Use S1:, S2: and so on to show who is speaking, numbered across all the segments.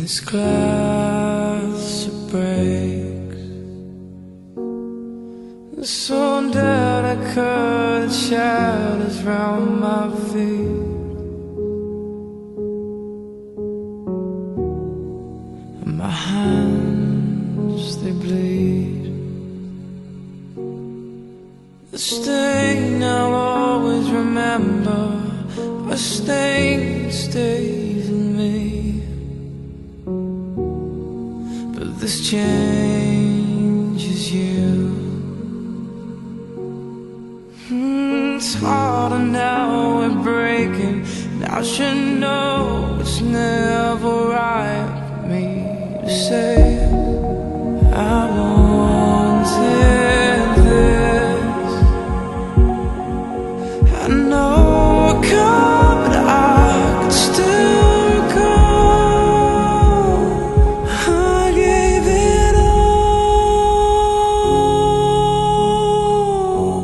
S1: This glass it breaks, so that I cut shadows round my feet, and my hands they bleed. The stain I'll always remember, a stain that stays in me. But this changes you. It's harder now, we're breaking, and I should know it's never right for me to say I wanted this. I know I could, but I could still recall I gave it all.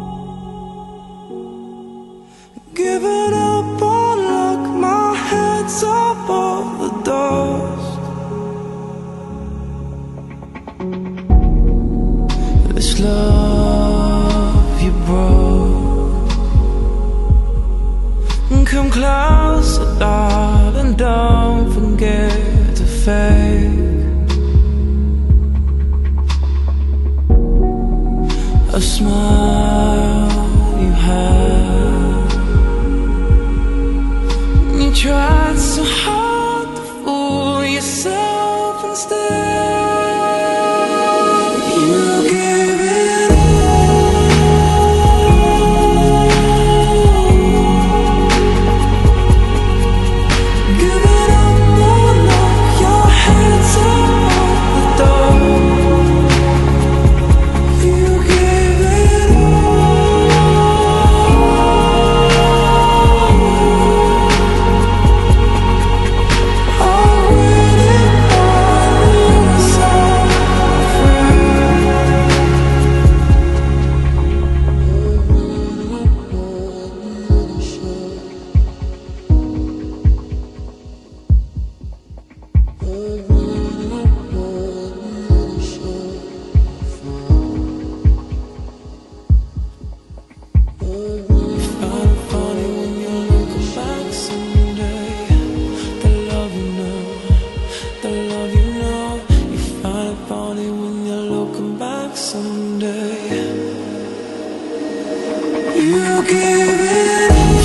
S1: Give it up on luck, my head's up all the dust. This love you broke, come closer, darling, don't forget to fake a smile you had. You tried so hard to fool yourself instead. You gave it give it up, oh no, your head's up the door. You gave it all waiting on the side. Find it funny when you look back someday. The love you know, the love you know. You find it funny when you're looking back someday. You give it